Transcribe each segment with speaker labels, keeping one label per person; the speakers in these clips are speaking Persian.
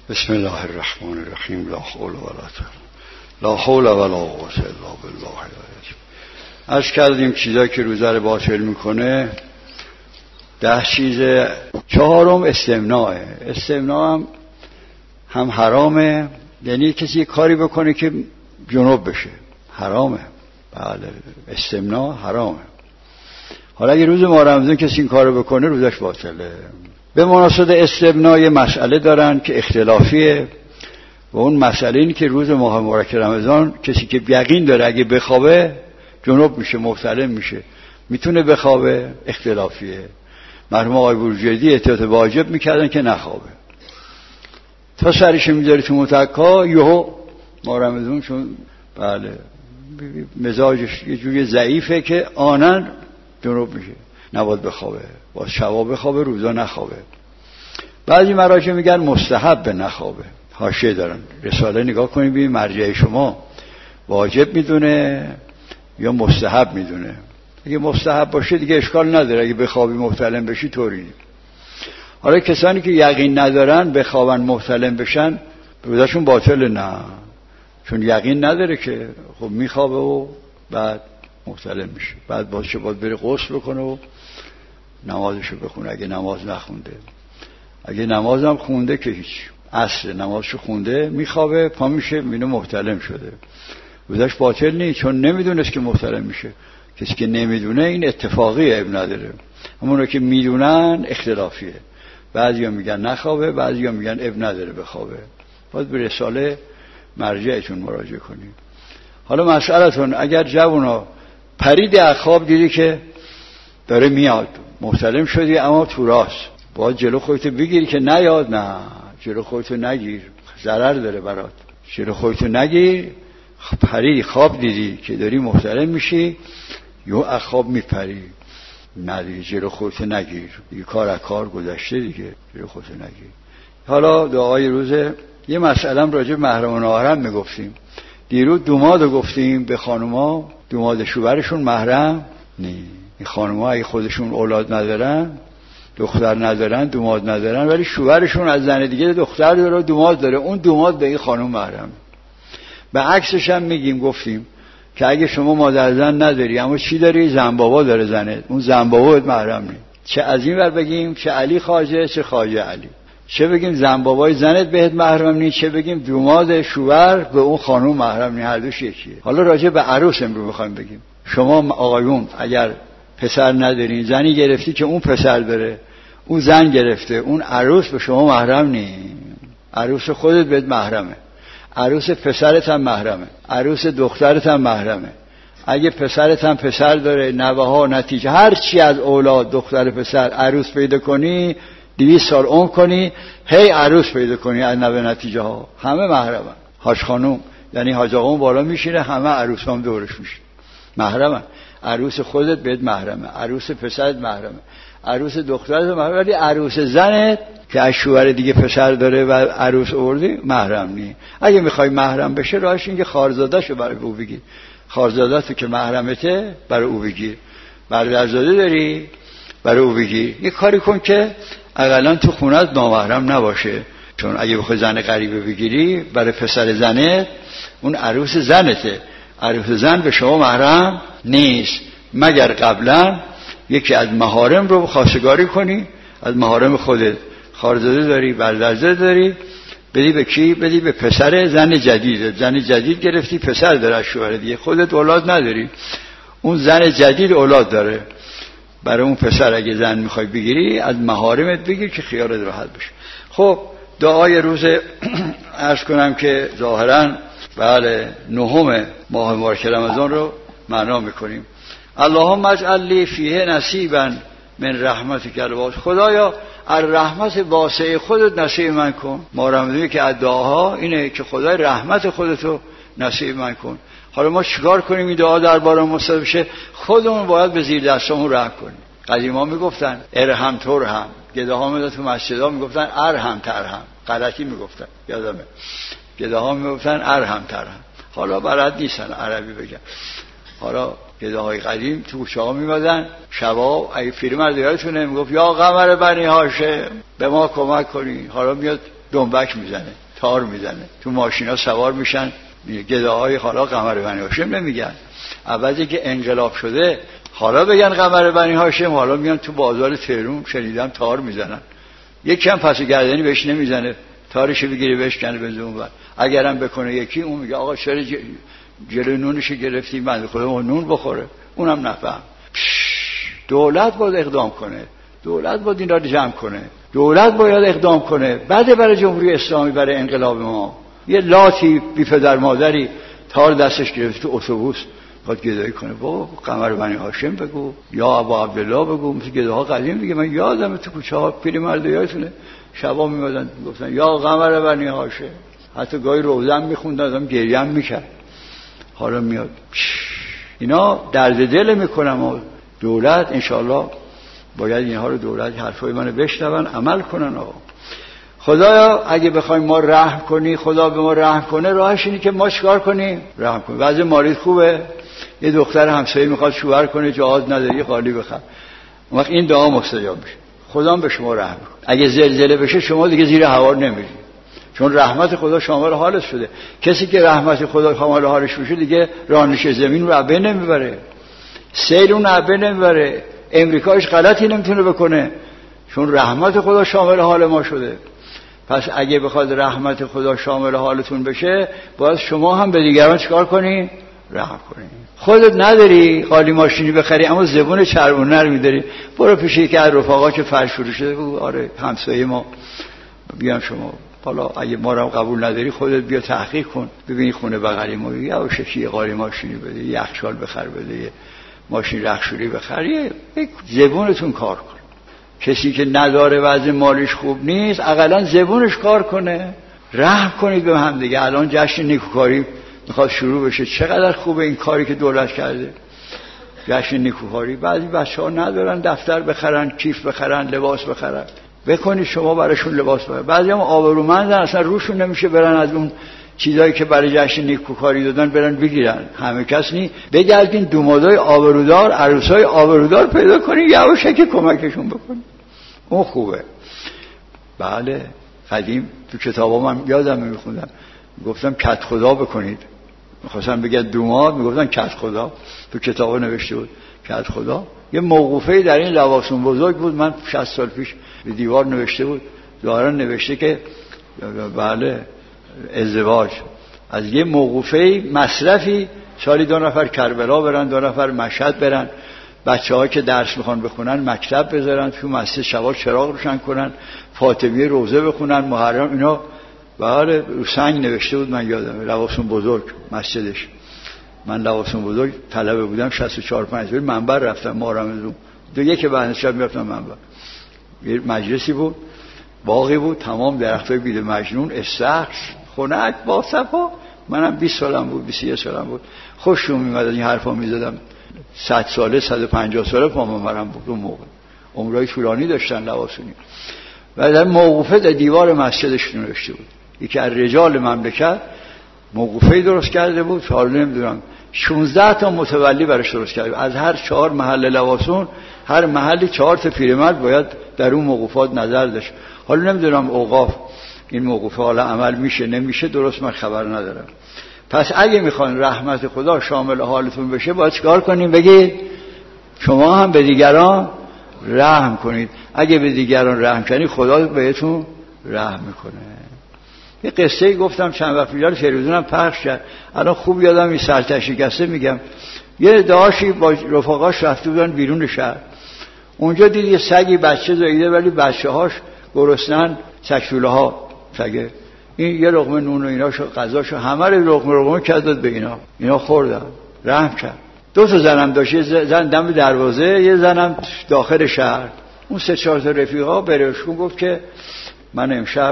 Speaker 1: بسم الله الرحمن الرحیم. لا حول ولا قوة الا بالله العظیم. عرض کردیم چیزایی که روزه رو باطل میکنه 10 چیز. 4م استمناء. استمناء هم حرامه، یعنی کسی کاری بکنه که جنوب بشه، حرامه. بله، استمناء حرامه. حالا اگه روز ماه رمضان کسی این کارو بکنه روزش باطله. به مناسبت استمناء یه مسئله دارن که اختلافیه و اون مسئله این که روز ماه مبارک رمضان کسی که یقین داره اگه بخوابه جنوب میشه، محتلم میشه، میتونه بخوابه، اختلافیه. مرحوم آقای بروجردی احتیاط واجب میکردن که نخوابه، تا سرش میذاره تو متکا، یهو ماه رمضان چون بله مزاجش یه جوری ضعیفه که آنن جنوب میشه، نباید بخوابه، باید شبا بخوابه، روزا نخوابه. بعضی مراجع میگن مستحب نخوابه، حاشیه دارن. رساله نگاه کنید ببینید مرجع شما واجب میدونه یا مستحب میدونه. اگه مستحب باشه دیگه اشکال نداره، اگه بخوابی محتلم بشی طوری. حالا کسانی که یقین ندارن بخوابن محتلم بشن روزشون باطل، نه، چون یقین نداره که خب میخوابه و بعد محتلم میشه، بعد باشه باید بره غسل بکنه و نمازشو بخونه اگه نماز نخونده. اگه نمازم خونده که هیچ، اصل نمازشو خونده، میخوابه، پا میشه میبینه محتلم شده، روزش باطل نیست، چون نمیدونست که محتلم میشه. کسی که نمیدونه این اتفاقی اب نداره، همون رو که میدونن اختلافیه. بعضیا میگن نخوابه، بعضیا میگن اب نداره بخوابه. باید به رساله مرجعتون مراجعه کنید. حالا مسئلتون اگر جوونا پرید از خواب دیدی که داره میاد، محتلم شدی اما تو راست، باید جلو خودتو بگیری که نیاد. نه، جلو خودتو نگیر، ضرر داره برات. جلو خودتو نگیر. پرید خواب دیدی که داری محتلم میشی یا از خواب میپری، نه دیگه جلو خودتو نگیر، دیگه کار از کار گذشته دیگه، جلو خودتو نگیر. حالا دعای روزه یه مسئله راجع به محرم ناهرم میگفتیم. دیروز دومادو گفتیم به خانوما، دوماد شوهرشون محرم نی. این خانوما اگه خودشون اولاد ندارن، دختر ندارن، دوماد ندارن، ولی شوهرشون از زن دیگه دختر داره و دوماد داره، اون دوماد به این خانم محرم. به عکسش هم میگیم، گفتیم که اگه شما مادر زن نداری اما چی داری؟ زن بابا داره زنت، اون زن بابات محرم نی. چه از این ور بگیم چه علی خواجه چه خواجه علی، چه بگیم زن بابای زنت بهت محرم نی، چه بگیم دوماد شوهر به اون خانم محرم نی، هر دوش یکیه. حالا راجع به عروس امروز میخوایم بگیم. شما آقایون اگر پسر ندارین، زنی گرفتی که اون پسر داره، اون زن گرفته، اون عروس به شما محرم نی. عروس خودت بهت محرمه، عروس پسرت هم محرمه، عروس دخترت هم محرمه. اگه پسرت هم پسر داره، نوه ها، نتیجه هر چی از اولاد دختر پسر عروس پیدا کنی، 200 سال عمر کنی، هی عروس پیدا کنی از نوه نتیجه ها، همه محرمن. حاج خانوم یعنی حاج آقا بالا میشینه، همه عروس هم دورش میشه، محرمن. عروس خودت بهت محرمه، عروس پسرت محرمه، عروس دخترت محرمه، ولی عروس زنت که از شوهر دیگه پسر داره و عروس آوردی محرم نی. اگه میخوای محرم بشه راهش اینه که خارزاده‌شو برای او بگیر، خارزاده‌تو که محرمته برای او بگیر. برادرزاده داری برای او بگیر. یه کاری کن که اقلا تو خونت نامحرم نباشه، چون اگه بخوای زن غریبه بگیری برای پسر زنت، اون عروس زنته، عروس زن به شما محرم نیست، مگر قبلا یکی از محارم رو خواستگاری کنی. از محارم خودت خارزاده داری، برادرزاده داری، بدی به کی؟ بدی به پسر زن جدید. زن جدید گرفتی، پسر داره از شوهر دیگه، خودت اولاد نداری، اون زن جدید اولاد داره. برای اون پسر اگه زن میخوای بگیری از محارمت بگیر که خیالت راحت بشه. خب دعای روز عرض کنم که ظاهرا بله 9 ماه مبارک رمضان رو معنا میکنیم. اللهم اجعل لی فیه نصیبا من رحمتک الواسع. خدایا از رحمت واسع خودت نصیب من کن. ما رمضانی که از دعاها اینه که خدای رحمت خودتو نصیب من کن. حالا ما چیکار کنیم این دعا درباره ما مستجاب بشه؟ خودمون باید به زیر دستمون رحم کنیم. قدیما میگفتن ارحم ترحم، گداها میذاشتن تو مسجدها میگفتن ارحم ترحم، غلطی میگفتن، یادمه گداها میگفتن ارحم ترحم. حالا بلد نیستن عربی بگن. حالا گداهای قدیم تو کوچه‌ها میمدن شبا، اگه پیرمرد یادتونه میگفت یا قمر بنی هاشم به ما کمک کنی. حالا میاد دنبک میزنه، تار میزنه، تو ماشینا سوار میشن گداهای. حالا قمر بنی هاشم نمیگن، عوضی که انقلاب شده حالا بگن قمر بنی هاشم، حالا میان تو بازار تهران شنیدم تار میزنن. یکی هم پس گردنی بهش نمیزنه، تارش بگیره بشکنه به اون ور. اگرم بکنه یکی، اون میگه آقا چرا جلوی نونش گرفتی، من خودم نون بخوره. اونم نفهم. دولت باید اقدام کنه، دولت باید این را جمع کنه، دولت باید اقدام کنه. بعد برای جمهوری اسلامی، برای انقلاب ما یه لاتی بی پدر مادری تار دستش گرفت تو اتوبوس باید گدایی کنه. با قمر بنی هاشم بگو یا ابا عبدالله بگو. مثل گداها قدیم دیگه، من یادم تو کوچه ها پیرمردا یادتونه شبا میمدن گفتن یا قمر بنی هاشم. حتی گاهی روزم میخوندن، آدم گریه هم میکرد. حالا میاد اینا درد دل میکنم و دولت انشالله باید اینها رو، دولت حرفای منو بشنون عمل کنن. آقا خدایا اگه بخوایم ما رحم کنی، خدا به ما رحم کنه، راهش اینه که ما چیکار کنیم؟ رحم کنیم. وضع مالی خوبه، یه دختر همسایه میخواد شوهر کنه، جهاز نداری، قالی بخر، اون وقت این دعا مستجاب میشه. خدا به شما رحم کنه. اگه زلزله بشه شما دیگه زیر هوا نمیری، چون رحمت خدا شامل حالش شده. کسی که رحمت خدا شامل حالش بشه دیگه رانش زمین رو عبه نمیبره، سیل اون عبه نمیبره، امریکایش غلطی نمیتونه بکنه، چون رحمت خدا شامل حال ما شده. پس اگه بخواد رحمت خدا شامل حالتون بشه، باید شما هم به دیگران چیکار کنی؟ رحم کنی. خودت نداری قالی ماشینی بخری اما زبون چربونه رو می‌داری، برو پیش یکی از رفقا که فرش فروشه بگو آره همسایه ما بیان شما، حالا اگه ما رو قبول نداری خودت بیا تحقیق کن ببین خونه بغلی ما یا شکی قالی ماشینی بده، یخچال بخر بده، ماشین رخشوری بخر، زبونتون کار کن. کسی که نداره وضع مالیش خوب نیست اقلا زبونش کار کنه. رحم کنید به هم دیگه. الان جشن نیکوکاری میخواد شروع بشه، چقدر خوبه این کاری که دولت کرده، جشن نیکوکاری. بعضی بچه‌ها ندارن دفتر بخرن، کیف بخرن، لباس بخرن، بکنید شما براشون لباس بخرن. بعضی هم آبرومندن اصلا روشون نمیشه برن از اون چیزایی که برای جشن نیکوکاری دادن برن بگیرن. همه کس نی، بگردین دومادای آبرودار، عروسای آبرودار پیدا کنین، یواشکی کمکشون بکنین، اون خوبه. بله قدیم تو کتابا من یادم میخوندم گفتم کت خدا بکنید، میخواستم بگم دوماد میگفتن کت خدا، تو کتابا نوشته بود کت خدا. یه موقوفه در این لواسون بزرگ بود، من 60 سال پیش به دیوار نوشته بود، ظاهرا نوشته که بله ازدواج از یه موقوفه مصرفی سالی 2 نفر کربلا برن، 2 نفر مشهد برن، بچه‌ها که درس میخوان بخونن مکتب بذارن، تو مسجد شبا چراغ روشن کنن، فاطمیه روزه بخونن، محرم اینا. بله رو سنگ نوشته بود، من یادمه لواسون بزرگ مسجدش. من لواسون بزرگ طلبه بودم 64-65 منبر رفتم محرم دو که بعد شب میرفتم منبر. یه مجلسی بود، باغی بود، تمام درختای بید مجنون، استخر، خنک با صفا. منم 20 سالم بود، 21 سالم بود، خوشم میومد این حرفا میزدم. 100 ساله 150 ساله پامون بود اون موقع، عمرای طولانی داشتن لواسونی. و در موقوفه در دیوار مسجدش نوشته بود، یکی از رجال مملکت موقوفه درست کرده بود، حالا نمیدونم 16 تا متولی برش درست کرده بود. از هر 4 محل لواسون هر محلی 4 تا پیرمرد باید در اون موقوفات نظر داشت. حالا نمیدونم اوقاف این موقوفه حالا عمل میشه نمیشه، درست من خبر ندارم. پس اگه میخواین رحمت خدا شامل حالتون بشه باید چیکار کنیم؟ بگید شما هم به دیگران رحم کنید. اگه به دیگران رحم کنید خدا بهتون رحم میکنه. یه قصه گفتم چند وقت پیش تلویزیونم پخش کرد، الان خوب یادم این سرتشکسته میگم. یه داشی با رفقاش رفته بودن بیرون شهر، اونجا دید یه سگی بچه زاییده ولی بچه‌هاش گرسنن، سگشوله ها سگه. این یه لقمه نون و ایناشو غذاشو همه رو لقمه کرد داد به اینا خوردن، رحم کرد. 2 تا زنم داشت، یه زن دم دروازه، یه زنم داخل شهر. اون 3-4 تا رفیقا برشون گفت که من امشب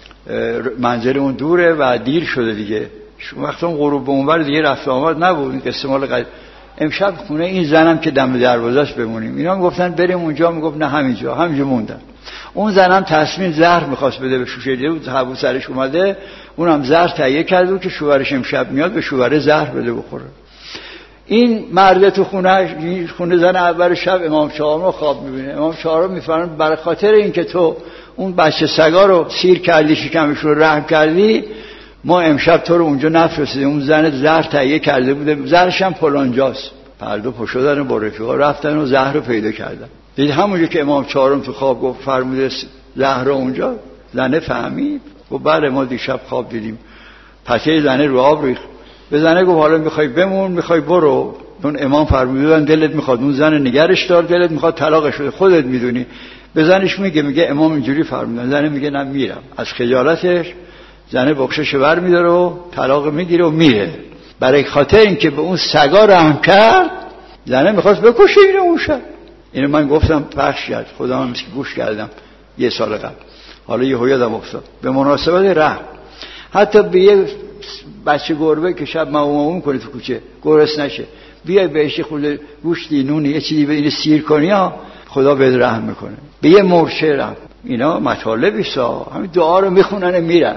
Speaker 1: منزل اون دوره و دیر شده دیگه، وقتی اون غروب به اونور دیگه رفت آمد نبود، این قصه مال قدیم، امشب خونه این زنم که دم دروازه است بمونیم. اینا گفتن بریم اونجا، میگفت نه همینجا موندن. اون زنم تصمیم زهر میخواست بده به شوهرش، بود هوا سرش اومده، اونم زهر تهیه کرده بود که شوهرش امشب میاد به شوهر زهر بده بخوره. این مرد تو خونه زن اول شب امام چهارم رو خواب میبینه. امام چهارم میفرماید برای خاطر اینکه تو اون بچه سگا رو سیر کردی، شکمش رو رحم کردی، ما امشب تو رو اونجا نفرستیم. اون زن زهر تهیه کرده بوده، زهرش هم فلانجاست. پرده پشت دادن با رفیقا رفتن و زهر رو پیدا کردن. دید همونجا که امام چهارم تو خواب گفت فرموده زهر رو اونجا، زنه فهمید و بله ما دیشب خواب دیدیم. پته زنه رو آب ریخت. به زنه گفت حالا میخوای بمون میخوای برو؟ اون امام فرمودن دلت میخواد اون زن نگرش دار، دلت میخواد طلاقش بده، خودت میدونی. به زنش میگه امام اینجوری فرمودن. زنه میگه نه میرم. از خجالتش زنه بخشش بر میداره و طلاق میگیره و میره. برای خاطر اینکه به اون سگا رحم کرد، زنه میخواست بکشه اینو اون شب. اینو من گفتم پخش کرد، خدا من مثل گوش کردم یه سال قبل. حالا یه یادم افتاد به مناسبت رحم. حتی به یه بچه گربه که شب موموم کنه تو کوچه گرس نشه، بیای بهش خورده گوشتی نونی یه چیزی به این سیر کنی ها، خدا بهت رحم میکنه. به یه مرچه رحم. اینا مطالبیسا، همین دعا رو میخونن میرن.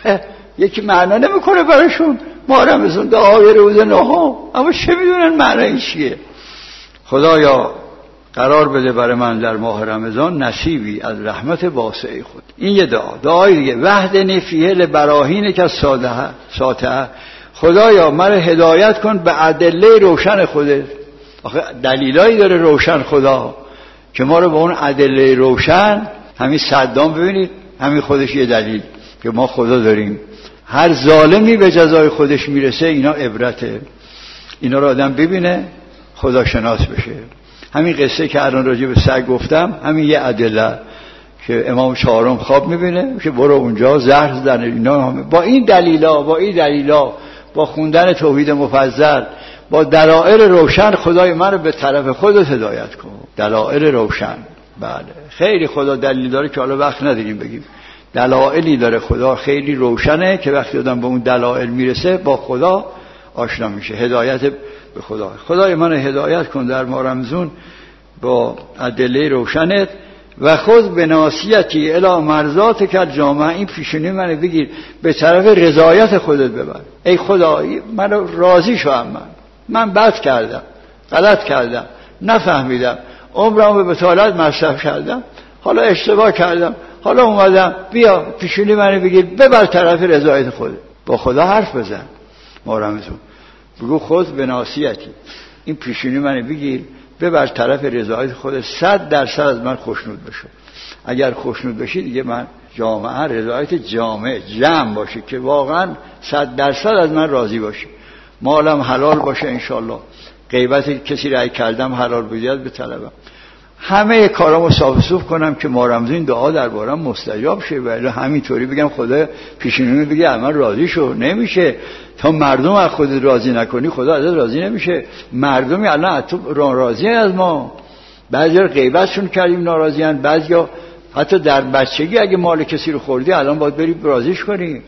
Speaker 1: یکی معنا نمیکنه براشون. ما رمضان دعای روز نهم، اما چه میدونن معنی چیه؟ خدایا قرار بده برای من در ماه رمضان نصیبی از رحمت واسع خود. این یه دعای دیگه. وحدنی فیه لبراهین که ساطعه، خدایا مرا هدایت کن به ادله روشن خودت. آخه دلیلایی داره روشن خدا که ما رو به اون ادله روشن، همین صدام ببینید همین خودش یه دلیل که ما خدا داریم. هر ظالمی به جزای خودش میرسه. اینا عبرته. اینا رو آدم ببینه خدا شناس بشه. همین قصه که الان راجع به سگ گفتم همین یه ادله که امام چهارم خواب میبینه که برو اونجا زهر زدن. اینا با این دلیلا با خوندن توحید مفضل با دلائل روشن خدای من رو به طرف خودت هدایت کن. دلائل روشن. بله خیلی خدا دلیل داره که حالا وقت نداریم بگیم. دلائلی داره خدا خیلی روشنه که وقتی آدم به اون دلائل میرسه با خدا آشنا میشه. هدایت به خدا. خدای من هدایت کن در ماه رمضان با ادله روشنت و خود به ناصیتی الی مرضات که جامعه. این پیشونی من بگیر به طرف رضایت خودت ببر. ای خدا من راضی شو. من بد کردم، غلط کردم، نفهمیدم، عمرم به بطالت مصرف کردم، حالا اشتباه کردم، حالا اومدم بیا پیشونی من بگیر ببر طرف رضایت خودت. با خدا حرف بزن. ماه رمضان بگو خود به ناصیتی، این پیشونی من بگیر ببر طرف رضایت خودت. 100% از من خوشنود بشه. اگر خوشنود بشی دیگه من جامعه رضایت جمع باشه که واقعا 100% از من راضی باشه. مالم حلال باشه انشالله. غیبت کسی رای کردم حلال بودیت به طلبم. همه کارامو صاف کنم که ماه رمضان دعا دربارم مستجاب شه. ولی همینطوری بگم خدا پیشونی بگه من راضی شو، نمیشه. تا مردم از خودت راضی نکنی خدا ازت راضی نمیشه. مردمی الان تو راضی از ما. بعضیا غیبتشون کردیم ناراضیان، بعضیا حتی در بچگی اگه مال کسی رو خوردی الان باید بری راضیش کنی.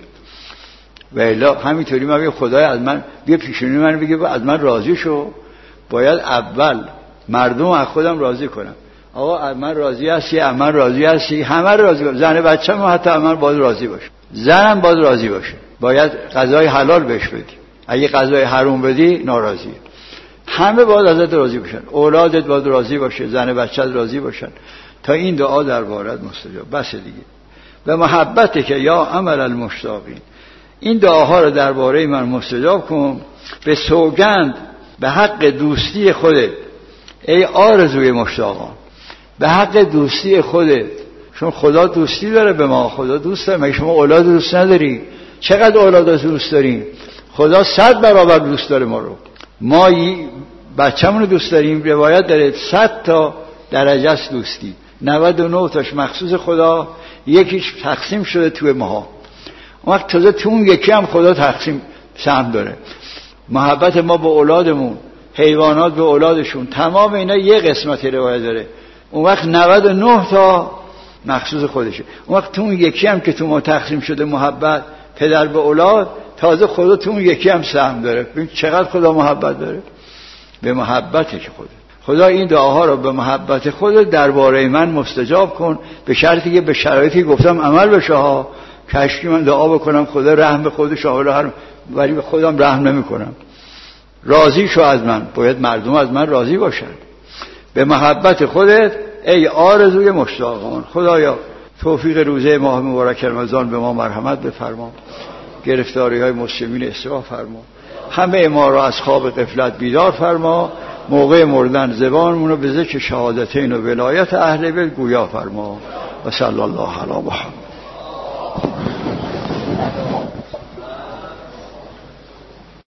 Speaker 1: ولی همینطوری من بگم خدای از من بیا پیشونی من بگه از من راضی شو. باید اول مردم از خودم راضی کنم. آقا از من راضی هستی، از من راضی هستی، همه راضی کنم. زن بچه‌م حتی از من باید راضی باشه، زنم باید راضی باشه. باید غذای حلال بهش بدی. اگه غذای حرام بدی ناراضیه. همه باید ازت راضی باشن. اولادت باید راضی باشه، زن بچه‌ت راضی باشن تا این دعا دربارت مستجاب. بس دیگه. و محبت که یا عمل المشتاقین. این دعاها رو درباره من مستجاب کن به سوگند به حق دوستی خودت. ای آرزوی مشتاقان، به حق دوستی خودت. چون خدا دوستی داره به ما. خدا دوست داره. مگه شما اولاد دوست نداری؟ چقدر اولاد دوست داریم؟ خدا 100 برابر دوست داره ما رو. ما بچه‌مون رو دوست داریم. روایت داره 100 تا درجه است دوستی. 99 تاش مخصوص خدا، یکیش تقسیم شده توی ماها. اون وقت تازه تو اون یکی هم خدا تقسیم سهم داره. محبت ما به اولادمون، حیوانات به اولادشون، تمام اینا یه قسمت روایت داره. اون وقت 99 تا مخصوص خودشه. اون وقت تو اون یکی هم که تو ما تقسیم شده محبت پدر به اولاد، تازه خدا تو اون یکی هم سهم داره. ببین چقدر خدا محبت داره. به محبته که خدا این دعاها رو به محبت خود درباره من مستجاب کن، به شرطی که به شرایطی گفتم عمل بشه ها. کاشکی من دعا بکنم خدا رحم به خودش آوره، ولی به خودم رحم نمی کنم. راضی شو از من، باید مردم از من راضی باشن. به محبت خودت ای آرزوی مشتاقان. خدایا توفیق روزه ماه مبارک رمضان به ما مرحمت بفرما، گرفتاری های مسلمین اصلاح فرما، همه ما را از خواب غفلت بیدار فرما، موقع مردن زبانمون رو به ذکر شهادتین و ولایت اهل بیت گویا فرما. و صلی الله علی محمد.